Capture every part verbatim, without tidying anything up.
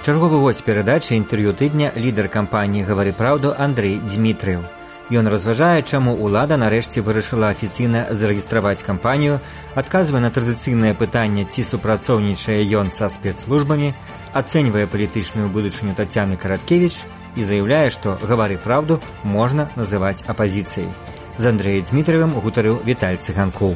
Чарговы гость перадачы інтэрв'ю тыдня лідар кампаніі «Гавары праўду» Андрэй Дзмітрыеў. Ён разважае, чаму ўлада нарэшце вырашыла афіцыйна зарэгістраваць кампанію, адказвае на традыцыйнае пытанне, ці супрацоўнічае ён са спецслужбамі, ацэньвае палітычную будучыню Тацяны Караткевіч і заяўляе, што «Гавары праўду» можна называць апазіцыяй. З Андрэем Дзмітрыевым гутарыў Віталь Цыганкоў.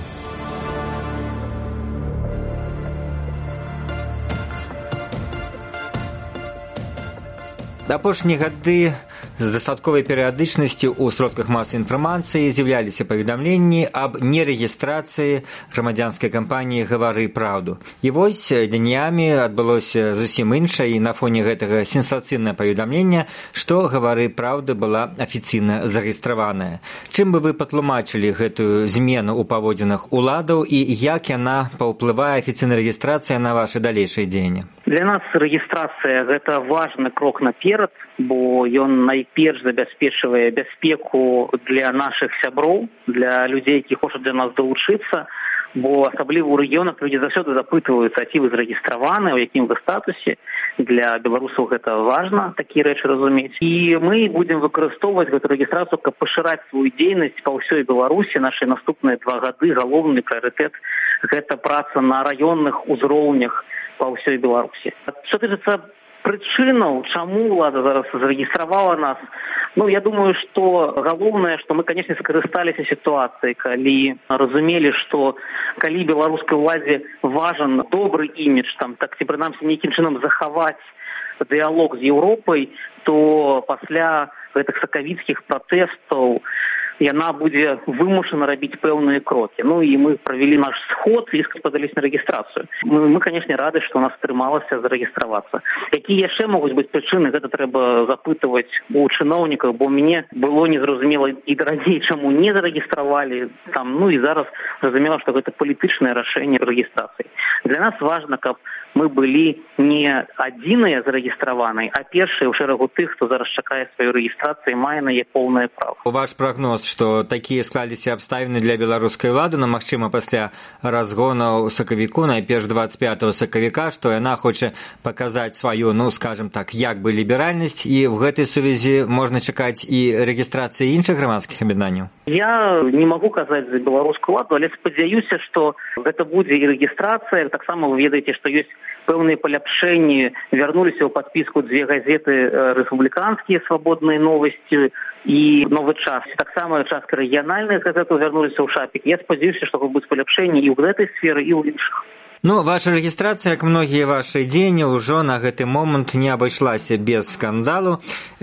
Апошнія гады з дастатковай перыядычнасцю ў сродках масавай інфармацыі з'яўляліся паведамленні аб нерэгістрацыі грамадзянскай кампаніі «Гавары праўду». І вось днямі адбылося зусім іншае, і на фоне гэтага сенсацыйнае паведамлення, што «Гавары праўды» была афіцыйна зарэгістраваная. Чым бы вы патлумачылі гэтую змену ў паводзінах уладаў і як яна паўплывае афіцыйная рэгістрацыя на вашы далейшыя дзеянні? Для нас рэгістрацыя – гэта важны крок наперад, бо ён найперш забяспечвае бяспеку для нашых сяброў, для людзей, які хочуць для нас далучыцца, бо асабліва ў рэгіёнах людзі заўсёды запытваюцца, ці вы зарэгістраваны, у якім вы статусе. Для беларусаў гэта важна, такія рэчы разумець. І мы будзем выкарыстоўваць гэту рэгістрацыю, каб пашыраць сваю дзейнасць па ўсёй Беларусі. Нашы наступныя два гады галоўны прыярытэт – гэта праца на раённых узроўнях па ўсёй Беларусі. Што тычыцца прычынаў, чаму ўлада зараз зарэгістравала нас, ну, я думаю, што галоўнае, што мы, канешне, скарысталіся сітуацыяй, калі разумелі, што калі беларускай уладзе важен добры імідж, там, так ці прынамсі нейкім чынам захаваць дыялог з Еўропай, то пасля гэтых сакавіцкіх пратэстаў яна будзе вымушана рабіць пэўныя крокі. Ну і мы правялі наш сход і падались на рэгістрацыю. Мы, мы канешне, рады, што у нас атрымалася зарэгістравацца. Якія яшчэ могуць быць прычыны, гэта трэба запытваць у чыноўнікаў, бо мне было незразумела і раней, чаму не зарэгістравалі там. Ну і зараз зразумела, што гэта палітычнае рашэнне рэгістрацыі. Для нас важна, каб мы былі не адзіныя зарэгістраваныя, а першыя ў шэрагу тых, хто зараз чакае сваёй рэгістрацыі, мае на яе поўнае права. Ваш прагноз, што такія склаліся абставіны для беларускай улады, но, магчыма, пасля разгонаў сакавіку, найперш дваццаць пятага сакавіка, што яна хоча паказаць сваю, ну, скажем так, як бы ліберальнасць, і в гэтай сувязі можна чакаць і рэгістрацыі іншых грамадскіх аб'яднанняў? Я не магу казаць за беларускую уладу, але спадзяюся, што гэта будзе і рэгістрацыя. Таксама вы ведаеце, што ёсць пэўныя паляпшэнні, вярнуліся ў падпіску дзве газеты рэспубліканскія «Свабодныя новасці» і «Новы час». Таксама частка рэгіянальных газетаў вярнуліся ў шапік. Я спадзяюся, што будуць паляпшэнні і ў гэтай сферы, і ў іншых. Ну, ваша рэгістрацыя, як многія вашы дзеянні, ўжо на гэты момант не абышлася без скандалу.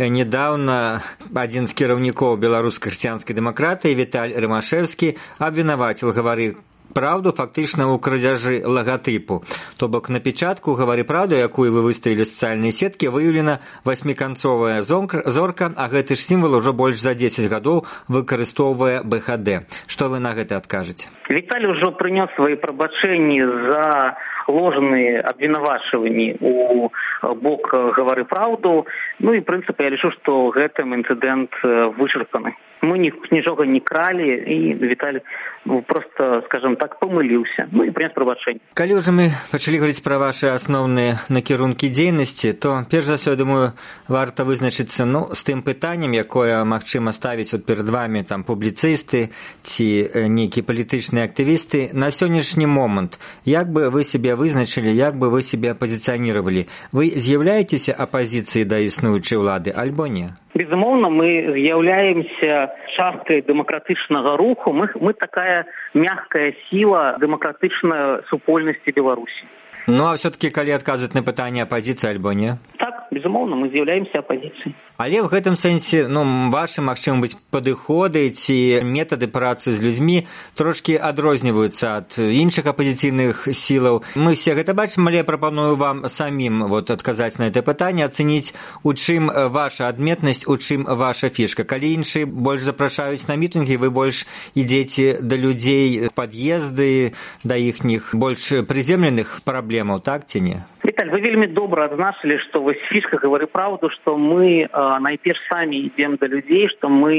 Недаўна адзін з кіраўнікоў беларускай хрысціянскай дэмакратыі, Віталь Рымашэўскі, абвінаваціў «Гавары праўду» фактычна ў крадзяжы лагатыпу. То бок на печатку «Гавары праўду», якую вы выставілі сацыяльныя сеткі, выяўлена васьміканцовая зорка, а гэты ж сімвал ужо больш за дзесяць гадоў выкарыстоўвае бэ ха дэ. Што вы на гэта адкажаце? Віталь ужо прынёс свае прабачэнні за ложныя абвінавачванні у бок «Гавары праўду». Ну і, в прынцыпе, я лічу, што гэтым інцыдэнт вычарпаны. Мы нічога не кралі, і Віталь просто, скажем так, памыліўся. Ну і прынес прабачэнне. Калі ўжо мы пачалі говоріць пра вашы асноўныя накірункі дзейнасці, то, перш за ўсё, думаю, варта вызначыцца, ну, з тым пытаннем, якое, магчыма, ставіць от перад вамі там публіцысты ці нейкія палітычныя актывісты. На сённяшні момант, як бы вы себе вызначылі, як бы вы себе пазіцыяніравалі? Вы з'яўляецеся апазіцыяй да існуючай улады, альбо не? Безумоўна, мы з'яўляемся часткай дэмакратычнага руху. Мы, мы такая мягкая сіла дэмакратычнай супольнасці Беларусі. Ну, а все-таки, калі адказваць на пытанне апазіцыі альбо не? Так, безумоўна, мы з'яўляемся апазіцыяй. Але в гэтым сэнсе, ну, вашы, магчыма быць, падыходы ці метады працы з людзьмі трошкі адрозніваюцца ад іншых апазіцыйных сілаў. Мы все гэта бачым, але я прапаную вам самім вот адказаць на гэта пытанне, ацэніць, у чым ваша адметнасць, у чым ваша фішка. Калі іншыя больш запрашаюць на мітынгі, вы больш ідзеце да людзей, пад'езды, да іхніх больш прыземленых праблемаў, так ці не? Віталь, вы вельмі добра адзначылі, што вось фішка «Гавары праўду», што мы э, найперш самі ідзем да людзей, што мы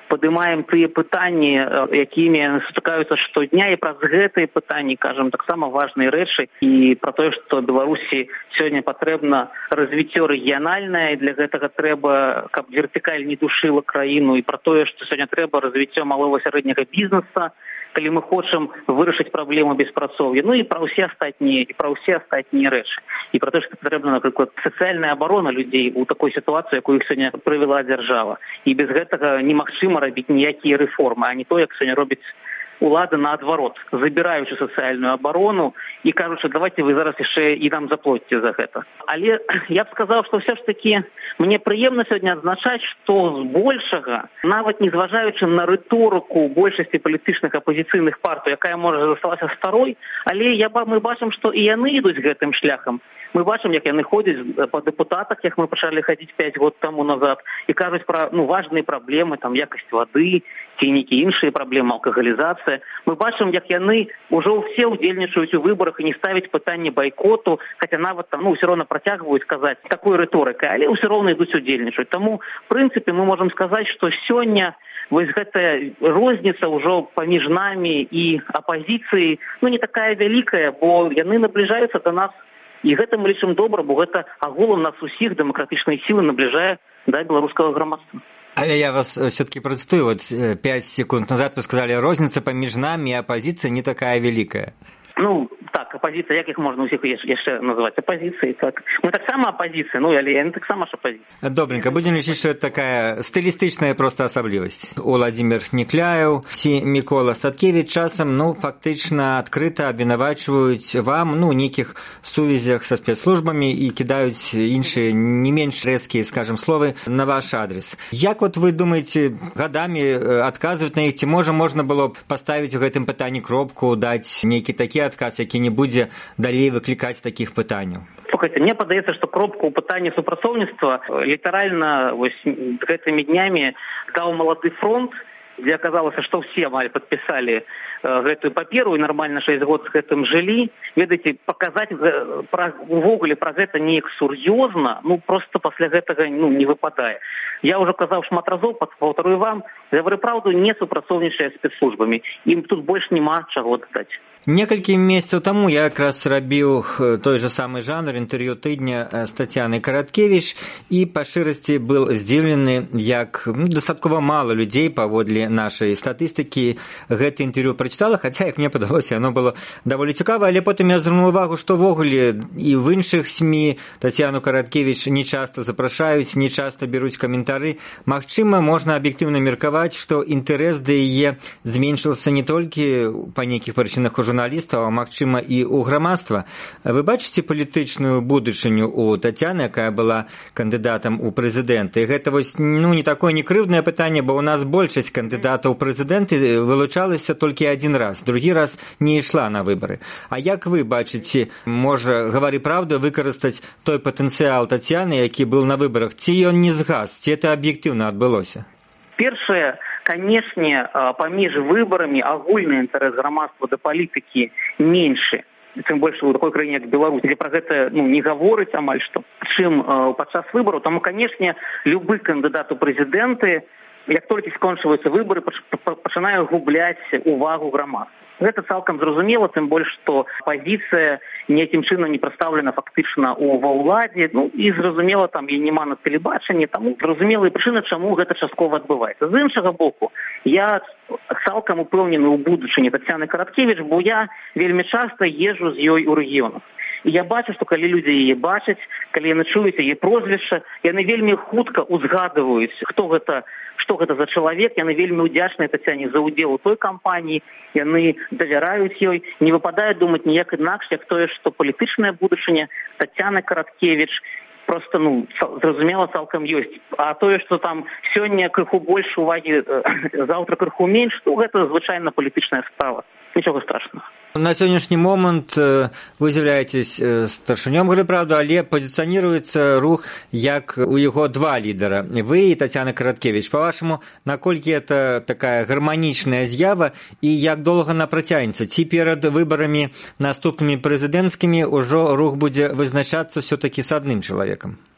падымаем тыя пытанні, якімі сутыкаюцца штодня, і праз гэтыя пытанні кажам таксама важныя рэчы і пра тое, што Беларусі сёння патрэбна развіццё рэгіянальнае, і для гэтага трэба, каб вертыкаль не душыла краіну, і пра тое, што сёння трэба развіццё малого сярэдняга бізнеса, калі мы хочам вырашыць праблему беспрацоўя, ну і пра ўсе астатнія і пра ўсе астатнія рэчы. І пра тое, што патрэбна, напрыклад, сацыяльная абарона людзей у такой сітуацыі, якую іх сёння прывяла дзяржава. І без гэтага немагчыма рабіць ніякія рэформы, а не то, як сёння робіць улада наадварот, забіраючы сацыяльную абарону і кажучы, давайте вы зараз яшчэ і нам заплоціце за гэта. Але я б сказаў, што ўсё ж такі мне прыемна сёння адзначаць, што збольшага, нават не зважаючы на рыторыку большасці палітычных апазіцыйных партый, якая можа засталася старой, але я, мы бачым, што і яны ідуць гэтым шляхам. Мы бачым, як яны ходзяць па дэпутатах, як мы пачалі хадзіць пяць год таму назад, і кажуць пра ну, важныя праблемы, там якасць вады, ці нейкія іншыя праблемы, алкагалізацыя. Мы бачым, як яны ўжо ўсе ўдзельнічаюць у выбарах і не ставяць пытанне байкоту, хаця нават там ну, ўсё роўна працягваюць казаць такой рыторыкай, але ўсё роўна ідуць удзельнічаць. Таму, в прынцыпе, мы можам сказаць, што сёння вось гэтая розніца ўжо паміж намі і апазіцыяй ну, не такая вялікая, бо яны набліжаюцца да нас. І гэта мы лічым добра, бо гэта агулам нас усіх дэмакратычнай сілы набліжае да беларускага грамадства. Але я вас все-таки процитую, вот пять секунд назад вы сказали, розница поміж нами и оппозицией не такая великая. Ну, так, апозіцыя, як іх можна ўсіх яшчэ называць апозіцыяй, так. Мы таксама апозіцыя, ну, але яны таксама ж апозіцыя. Добренько, будем лічыць, што это такая стылістычная просто асаблівасць. Уладзімір Некляеў ці Мікола Статкевіч часам, ну, фактычна адкрыта абвінавачваюць вам, ну, нейкіх сувязях са спецслужбамі і кідаюць іншыя не менш рэзкія, скажем, словы на ваш адрес. Як вот вы думаеце, гадамі адказваць на іх, ці можа можна было б паставіць у гэтым пытанні кропку, даць нейкі такі адказ, які не будзе далей выклікаць такіх пытанняў? Слухайте, мне падаецца, што кропку ў пытанні супрацоўніцтва літаральна вось гэтымі днямі даў малады фронт, дзе аказалася, што ўсе амаль падпісалі гэтую паперу і нармальна шэсць год з гэтым жылі. Ведаеце, паказаць пра, увогуле пра гэта неяк сур'ёзна, ну проста пасля гэтага ну, не выпадае. Я ўжо казаў шмат разоў, паўтарую вам, гавары праўду, не супрацоўнічае з спецслужбамі. Ім тут больш няма чаго дадаць. Некалькі месяцаў таму я якраз рабіў той же самы жанр інтэрв'ю тыдня з Тацянай Караткевіч і па шчырасці быў здзіўлены, як ну, дастаткова мала людзей паводле нашай статыстыкі гэта інтэрв'ю прачытала, хаця, як мне падалося, яно было даволі цікава, але потым я звернуў увагу, што ўвогуле і в іншых СМІ Тацяну Караткевіч не часта запрашаюць, не часта бяруць каментары. Магчыма, можна аб'ектыўна меркаваць, што інтарэс да яе зменшыўся не толькі па нейкіх прычынах у журналістаў, а магчыма і ў грамадства. Вы бачыце палітычную будучыню у Тацяны, якая была кандыдатам у прэзідэнты? Гэта вось ну не такое некрыўднае пытанне, бо ў нас большасць кандыдатаў у прэзідэнты вылучалася толькі адзін раз, другі раз не ішла на выбары. А як вы бачыце, можа, гавары праўду, выкарыстаць той патэнцыял Тацяны, які быў на выбарах, ці ён не згас, ці это аб'ектыўна адбылося? Першае, канешне, паміж выбарамі агульны інтарэс грамадства да палітыкі меншы, тым больш у такой краіне, як Беларусь, дзе пра гэта ну, не гаворыць амаль што, чым э, падчас выбараў. Таму, канешне, любы кандыдат у прэзідэнты, як толькі скончваюцца выбары, пачынае губляць увагу грамадства. Гэта цалкам зразумела, тым больш, што апазіцыя ніякім чынам не прадстаўлена фактычна ў ва ўладзе, ну і зразумела, там і няма на тэлебачанні, таму зразумелая прычына, чаму гэта часткова адбываецца. З іншага боку, я цалкам упэўнены ў будучыні Тацяны Караткевіч, бо я вельмі часта езджу з ёй у рэгіёнах. І я бачу, што калі людзі яе бачаць, калі яны чуюць яе прозвішча, яны вельмі хутка ўзгадваюць, хто гэта, што гэта за чалавек, яны вельмі ўдзячныя Тацяне за ўдзел у той кампаніі, яны давяраюць ёй, не выпадае думаць ніяк інакш, як тое, што палітычная будучыня Тацяны Караткевіч просто, ну, зразумела, цалкам ёсць. А тое, што там сёння крыху больш увагі, заўтра крыху менш, то гэта звычайна палітычная справа. Нічога страшнага. На сённяшні момант вы з'яўляецесь старшынём гавары праўду, але пазіцыяніруецца рух як у яго два лідара. Вы і Тацяна Караткевіч. Па-вашаму, наколькі это такая гарманічная з'ява і як доўга она працягнецца? Ці перад выбарамі наступнымі прэзідэнцкімі ўжо рух будзе вызначацца ўсё-такі з адным чалавекам?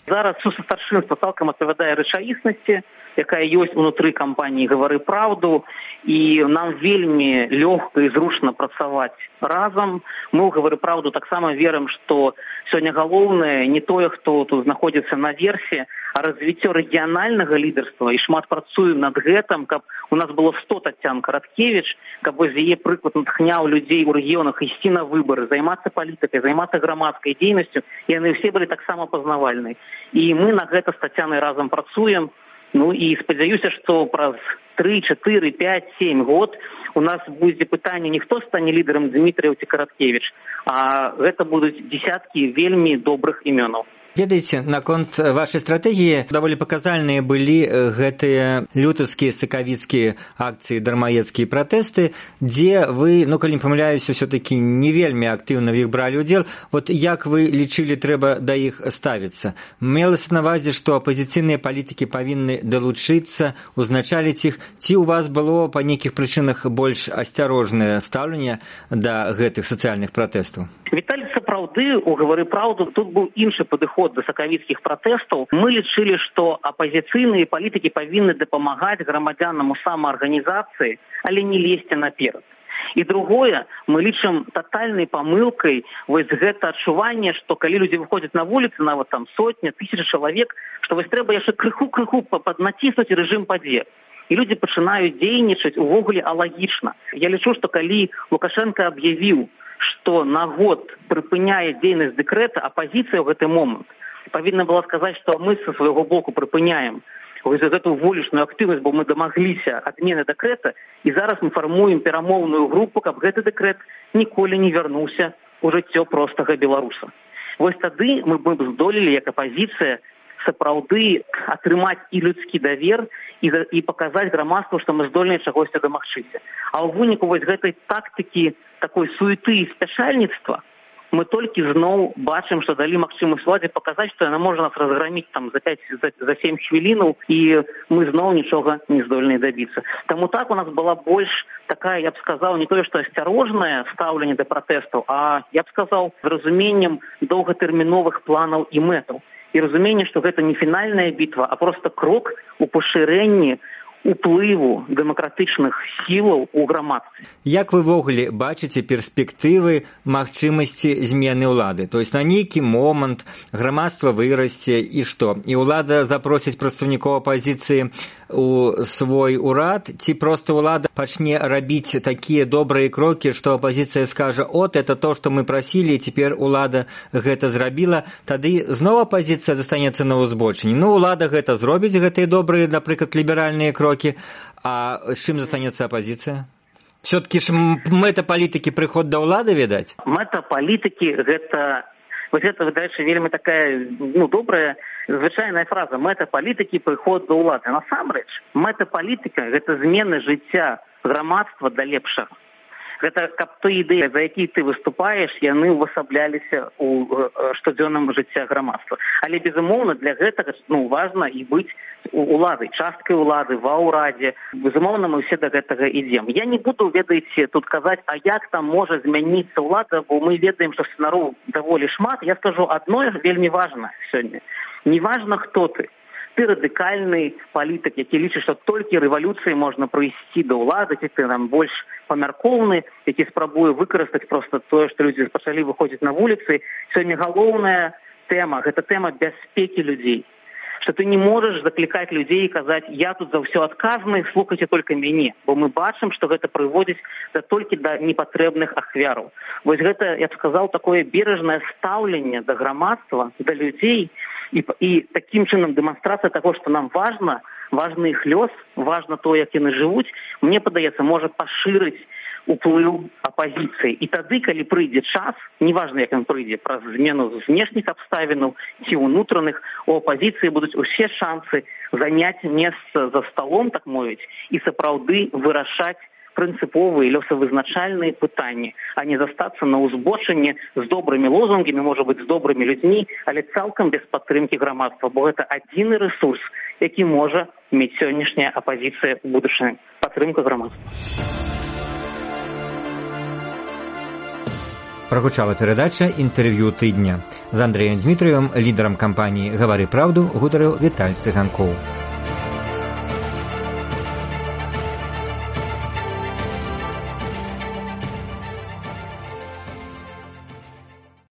Зараз сусастаршынства цалкам адпавядае рэчаіснасці, якая ёсць унутры кампаніі «Гавары праўду», і нам вельмі лёгка і зручна працаваць разам. Мы ў «Гавары праўду» таксама верым, што сёння галоўнае не тое, хто тут знаходзіцца наверсе, а развіццё рэгіянальнага лідарства, і шмат працуем над гэтым, каб у нас было сто Таццян Караткевіч, каб вось яе прыклад натхняў людзей у рэгіёнах ісці на выбары, займацца палітыкай, займацца грамадскай дзейнасцю, і яны ўсе былі таксама пазнавальныя. І мы на гэта з Таццянай разам працуем. Ну і спадзяюся, што праз тры, чатыры, пяць, сем год у нас будзе пытанне не хто стане лідарам Дмітрыеў ці Караткевіч, а гэта будуць дзесяткі вельмі добрых імёнаў. Ведаеце, наконт вашай стратэгіі даволі паказальныя былі гэтыя лютаўскія, сакавіцкія акцыі, дармаедскія пратэсты, дзе вы, ну, калі не памыляюся, ўсё-такі не вельмі актыўна ў іх бралі ўдзел. Вот як вы лічылі, трэба да іх ставіцца? Мелася на ўвазе, што апазіцыйныя палітыкі павінны далучыцца, узначаліць іх, ці ў вас было па нейкіх прычынах больш асцярожнае стаўленне да гэтых сацыяльных пратэстаў? Віталій, сапраўды, у «Гавары праўду» тут быў іншы падыход да сакавіцкіх пратэстаў. Мы лічылі, што апазіцыйныя палітыкі павінны дапамагаць грамадзянам у самаарганізацыі, але не лезці наперад. І другое, мы лічым татальнай памылкай вось гэта адчуванне, што калі людзі выходзяць на вуліцы, нават там сотня, тысяча чалавек, што вось трэба яшчэ крыху-крыху паднаціснуць рэжым падзер. І людзі пачынаюць дзейнічаць увогуле алагічна. Я лічу, што калі Лукашенко аб'явіў, што на год прыпыняе дзейнасць дэкрэта, апазіцыя ў гэты момант павінна была сказаць, што мы са свайго боку прыпыняем вось гэту вулічную актыўнасць, бо мы дамагліся адмены дэкрэта, і зараз мы фармуем перамоўную групу, каб гэты дэкрэт ніколі не вярнуўся ў жыццё простага беларуса. Вось тады мы б здолелі, як апазіцыя, сапраўды атрымаць і людскі давер, і, і паказаць грамадству, што мы здольныя чагосьці дамагчыся. А ў выніку вось гэтай тактыкі, такой суеты і спяшальніцтва, мы толькі зноў бачым, што далі магчымасць уладзе паказаць, што яна можа нас разграміць там за пяць, за, за сем хвілінаў, і мы зноў нічога не здольныя дабіцца. Таму так у нас была больш такая, я б сказаў, не тое, што асцярожнае стаўленне да пратэстаў, а, я б сказаў, з разуменнем доўгатэрміновых планаў і мэтаў. І разуменне, што гэта не фінальная бітва, а проста крок у пашырэнні уплыву дэмакратычных сілаў у грамадстве. Як вы ввогуле бачыце перспектывы магчымасці змены ўлады? То есть на нейкі момант грамадства вырасце і што? І ўлада запросіць прадстаўнікоў апазіцыі у свой урад, ці проста ўлада пачне рабіць такія добрыя крокі, што апазіцыя скажа: от, это то, што мы прасілі, і цяпер улада гэта зрабіла, тады зноў апазіцыя застанецца на ўзбочыне. Ну, улада гэта зробіць, гэтыя добрыя, напрыклад, ліберальныя крокі, а з чым застанецца апазіцыя? Все-таки ж мэта палітыкі прыход да ўлады, відаць? Мэта палітыкі гэта, вось гэта, выдаецца, вельмі такая, ну, добрая, звычайная фраза. Мэта палітыкі прыход да ўлады. Насамрэч, мэта палітыка гэта змены жыцця грамадства да лепшага. Гэта каб той ідэі, за якія ты выступаеш, яны ўвасабляліся ў штодзённым жыцця грамадства. Але, безумоўна, для гэтага, ну, важна і быць уладай, часткай улады, ва ўрадзе. Безумоўна, мы ўсе да гэтага ідзем. Я не буду, ведаеце, тут казаць, а як там можа змяніцца ўлада, бо мы ведаем, што сцэнароў даволі шмат. Я скажу адно вельмі важна сёння. Не важна, хто ты. Ты радыкальны палітык, які лічыць, што толькі рэвалюцыі можна прыйсці да ўлады, ці ты нам больш памяркоўны, які спрабуе выкарыстаць проста тое, што людзі пачалі выходзіць на вуліцы. Сёння галоўная тэма, гэта тэма бяспекі людзей. Што ты не можаш заклікаць людзей і казаць: я тут за ўсё адказны, слухайце толькі мяне. Бо мы бачым, што гэта прыводзіць да толькі да непатрэбных ахвяраў. Вось гэта, я б сказаў, такое бережнае стаўленне да грамадства, да людзей, і, і такім чынам дэманстрацыя таго, што нам важна, важны іх лёс, важна то, як яны жывуць, мне падаецца, можа пашырыць уплыў апазіцыі. І тады, калі прыйдзе час, неважна, як ён прыйдзе, праз змену знешніх абставінаў ці ўнутраных, у апазіцыі будуць усе шансы заняць месца за сталом, так мовіць, і сапраўды вырашаць прынцыповыя лёсавызначальныя пытанні, а не застацца на ўзбочыне з добрымі лозунгамі, можа быць, з добрымі людзьмі, але цалкам без падтрымкі грамадства, бо гэта адзіны рэсурс, які можа мець сённяшняя апазіцыя ў будучыні. Падтрымка грамадства. Прагучала перадача «Інтэрв'ю тыдня». З Андрэем Дмітриевым, лідарам кампаніі «Гавары праўду», гутарыў Віталь Цыганкоў.